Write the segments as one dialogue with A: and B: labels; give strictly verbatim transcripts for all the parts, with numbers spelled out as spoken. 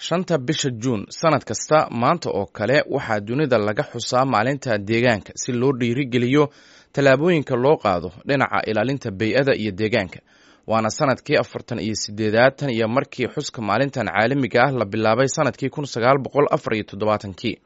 A: shanta bisha juun sanad kasta maanta oo kale waxaa dunida laga xusaa maalinta deegaanka si loo dhiirigeliyo tallaabooyinka loo qaado dhinaca ilaalinta bey'ada iyo deegaanka waana sanadkii afartan iyo sideedaad tan iyo markii xuska maalintan caalamiga ah la bilaabay sanadkii kun sagaal boqol afar iyo toddobaatankii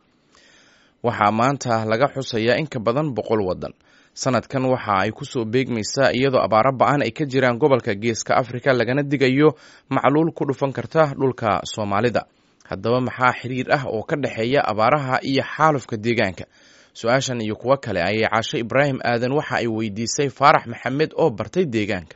A: waxaa maanta laga xusayaa in ka badan boqol waddan sanadkan waxa ay kusoo beegmaysaa iyadoo abaaro ba-an ay ka jiraan gobolka geeska afrika lagana digayo macluul ku dhufan karta dhulka soomaalida haddaba maxaa xiriir ah oo ka dhexeeya abaaraha iyo xaalufka deegaanka su-aashan iyo kuwo kale ayay caasho ibraahim aadan waxa ay weydiisay faarax maxamed oo bartay deegaanka.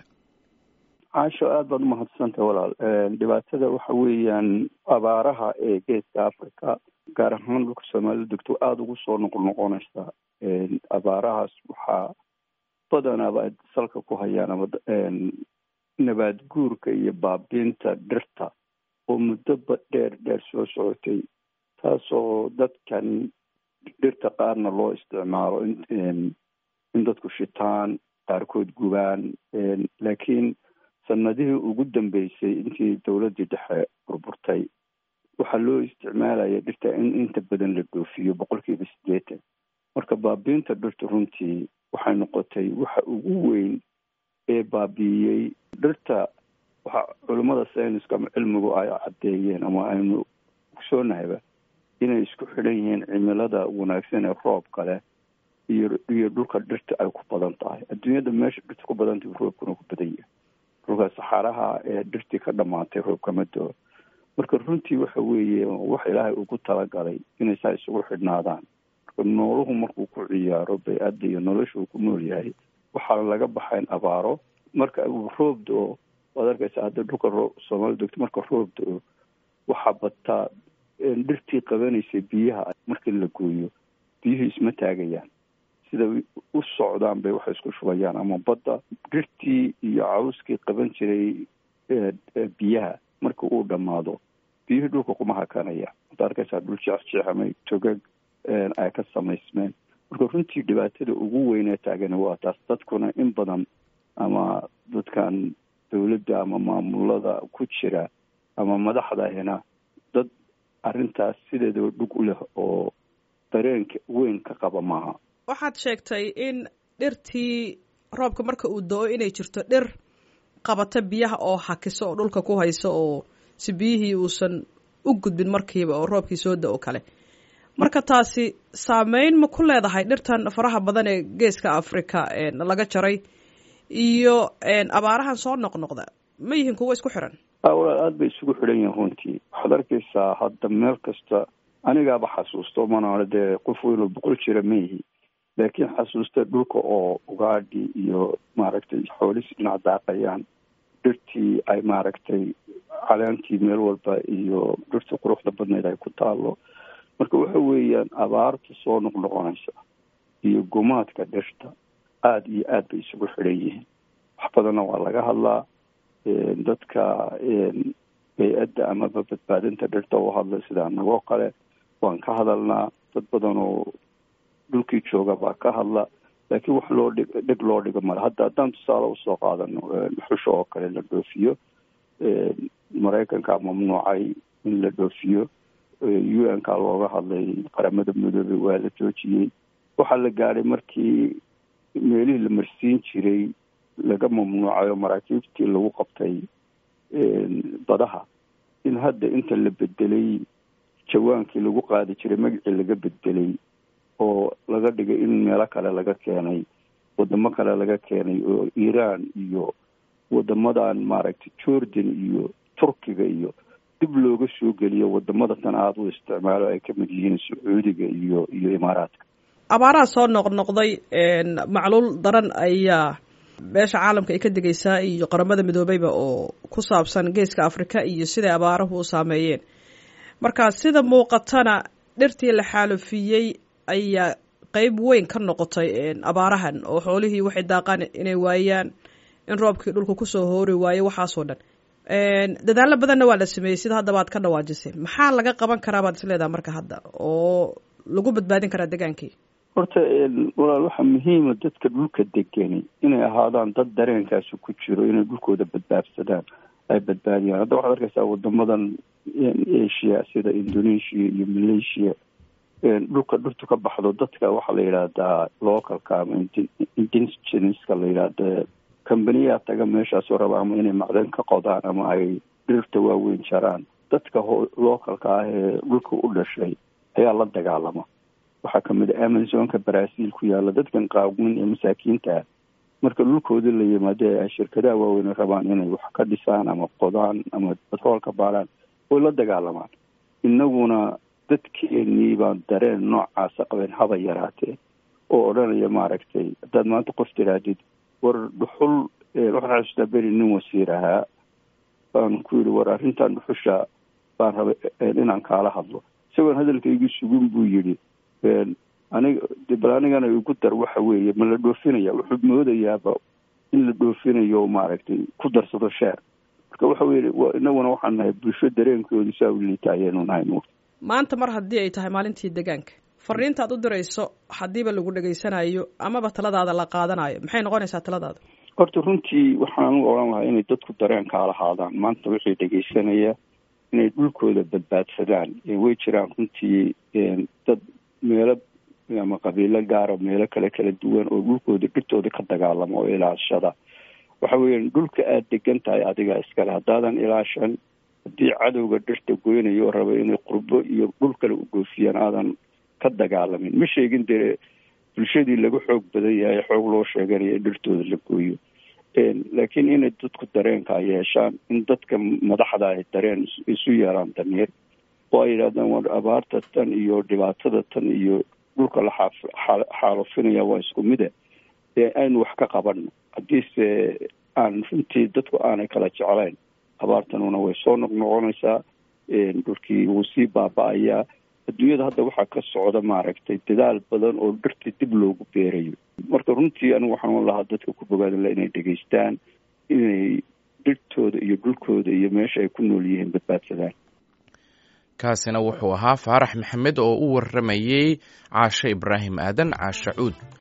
B: caasho aada baad umahadsantahay walaal. dhibaatada waxa weeyaan abaaraha ee geeska africa gaar ahaan dhulka soomaalida degto aada ugu soo noqnoqonaysa. abaarahaas waxaa badanaaba ay salka ku hayaan ama nabaad guurka iyo baabiinta dhirta oo muddoba dheer dheer soo socotay taasoo dadkan dhirta qaarna loo isticmaalo in dadku shitaan qaarkood gubaan laakiin sanadihii ugu dambeysay intii dowladdii dhexe burburtay waxaa loo isticmaalaya dhirta in inta badan la dhoofiyo boqolkiiba siddeetan marka baabiinta dhirta runtii waxay noqotay waxa ugu weyn ee baabiiyey dhirta. waxa culimmada sayniska ama cilmigu ay caddeeyeen ama aynu ogsoognahayba inay isku xidhan yihiin cimilada wanaagsan ee roobka leh iyo iyo dhulka dhirta ay ku badan tahay. adduunyada meesha dhirta ku badan tahay roobkuna ku badan yahay. dhulka saxaaraha ee dhirtii ka dhamaatay roobka ma doo marka runtii waxa weeye wax ilaahay ugu talagalay inay saa isugu xidhnaadaan. marka nooluhu markuu ku ciyaaro bay-adda iyo nolosha uu ku nool yahay waxaa laga baxayn abaaro. marka uu roob do waad arkaysa hadda dhulka roob Soomaaliya degto marka roob do waxaa bataa dhirtii qabanaysay biyaha markii la gooyo biyuhu isma taagayaan sida u socdaan bay waxay isku shubayaan ama badda dhirtii iyo cawskii qaban jiray biyaha marka uu dhammaado biyuhu dhulka kuma hakanaya. waad arkaysaa dhul jeexjeexamay togag ay ka samaysmeen. marka runtii dhibaatada ugu weynee taagana waa taas. dadkuna in badan ama dadkan dawladda ama maamulada ku jira ama madaxdahina dad arrintaas sideedaba dhug u leh oo dareenka weyn ka qaba maaha.
C: waxaad sheegtay in dhirtii roobka marka uu do-o inay jirto dhir qabata biyaha oo hakiso oo dhulka ku hayso oo si biyihii uusan u gudbin markiiba oo roobkii soo da-o kale. marka taasi saameyn ma ku leedahay dhirtan faraha badan ee geeska africa laga jaray iyo abaarahan soo noqnoqda ma yihiin kuwo isku xiran?
B: walaal aada bay isugu xidhan yihin runtii. waxaad arkaysaa hadda meel kasta anigaaba xasuusto mana dee qof weynoo boqol jira ma yihi laakiin xasuusta dhulka oo ugaadhi iyo maaragtay xoolis dhinac daaqayaan dhirtii ay maaragtay caleentii meel walba iyo dhirta quruxda badneed ay ku taalo. marka waxa weeyaan abaarta soo noqnoqonaysa iyo gumaadka dhirta aada iyo aad bay isugu xidhan yihiin. wax badanna waa laga hadlaa dadka bay-adda amaba badbaadinta dhirta u hadla sida anagoo kale waan ka hadalnaa. dad badan oo dhulkii jooga baa ka hadla laakiin wax loo dhig dhig loo dhigo male. hadda haddaan tusaale usoo qaadano xusho oo kale la dhoofiyo maraykanka mamnuucay in la dhoofiyo. u n ka looga hadlay qaramada midoobay waa la joojiyey. waxaa la gaadhay markii meelihii la marsiin jiray laga mamnuucayo maraakiibtii lagu qabtay badaha in hadda inta la bedelay jawaankii lagu qaadi jiray magacii laga bedelay oo laga dhigay in meelo kale laga keenay wadamo kale laga keenay oo iiraan iyo wadamadan maaragtay jordan iyo turkiga iyo dib looga soo geliyo wadamada tan aada u isticmaalo ay kamid yihiin sacuudiga iyo iyo imaaraadka.
C: abaaraha soo noqnoqday macluul daran ayaa beesha caalamka ay ka digaysaa iyo qaramada midoobeyba oo ku saabsan geeska africa iyo siday abaaruhu u saameeyeen. marka sida muuqatana dhirtii la xaalufiyey ayaa qeyb weyn ka noqotay abaarahan oo xoolihii waxay daaqaan inay waayaan in roobkii dhulka kusoo hoori waayo waxaasoo dhan. dadaalo badanna waa la sameeyey sida haddaba aad ka dhawaajisay. maxaa laga qaban karaa baad isleedaha marka hadda oo lagu badbaadin karaa degaankii?
B: horta walaal waxaa muhiima dadka dhulka degani inay ahaadaan dad dareenkaasi ku jiro inay dhulkooda badbaadsadaan ay badbaadiyaan. hadda waxaad arkaysaa wadamadan asia sida indonesia iyo malaysia dhulka dhirtu ka baxdo dadka waxaa la yidhaahdaa localka ama indigenouska la yidhaahda combaniyaa taga meeshaasoo raba ama inay macdan ka qodaan ama ay dhirta waaweyn jaraan. dadka localka ah ee dhulka u dhashay ayaa la dagaalama. waxaa kamid a amazonka brazil ku yaala dadkan qaawin ee masaakiinta marka dhulkooda la yimaado ay shirkadaha waaweyn rabaan inay wax ka dhisaan ama qodaan ama batroolka baaraan way la dagaalamaan. inaguna dadkeenii baan dareen noocaasa qabeen haba yaraatee oo odhanaya maaragtay haddaad maanta qof tiraadid war dhuxul waxaan xasuustaa beri nin wasiir ahaa baan ku yidhi war arrintan dhuxusha baan rabay inaan kaala hadlo. isagoon hadalkaygu sugin buu yidhi aniga bal anigana igu dar waxa weeye ma la dhoofinaya. wuxuu moodayaaba in la dhoofinayo maaragtay ku darsado sheer. marka waxa weye inaguna waxaan nahay bulsho dareenkoodu saa u liitaayeenu nahay.
C: maanta mar haddii ay tahay maalintii deegaanka fariintaad u dirayso haddiiba lagu dhegaysanayo amaba taladaada la qaadanayo maxay noqonaysaa taladaada?
B: horta runtii waxaan u oran lahaa inay dadku dareenkaa lahaadaan. maanta wixii dhegaysanaya inay dhulkooda badbaadsadaan. way jiraan runtii dad meelo ama qabiilo gaara meelo kale kala duwan oo dhulkooda dhirtooda ka dagaalamo oo ilaashada. waxa weeyaan dhulka aada degan tahay adiga iskale. haddaadan ilaashan haddii cadowga dhirta goynayo oo raba inay qurbo iyo dhul kale u goofiyaan aadan ka dagaalamin. ma sheegin dee bulshadii laga xoog badan yahay xoog loo sheeganayo in dhirtooda la gooyo. laakiin inay dadku dareenka yeeshaan in dadka madaxda ay dareen isu yeelaan damiir oo ay yidhahdaan war abaarta tan iyo dhibaatada tan iyo dhulka la xaalufinaya waa isku mida ee aynu wax ka qabanno. haddiise aan runtii dadku aanay kala jeclayn abaartanuna way soo noqnoqonaysaa. dhulkii wuu sii baaba-ayaa. adduunyada hadda waxaa ka socda maaragtay dadaal badan oo dhirta dib loogu beerayo. marka runtii anigu waxaan lahaa dadka ku bogaada la inay dhegaystaan inay dhirtooda iyo dhulkooda iyo meesha ay ku nool yihiin badbaadsadaan.
A: kaasina wuxuu ahaa faarax maxamed oo u waramayey caashe ibraahim aadan caashe cuud.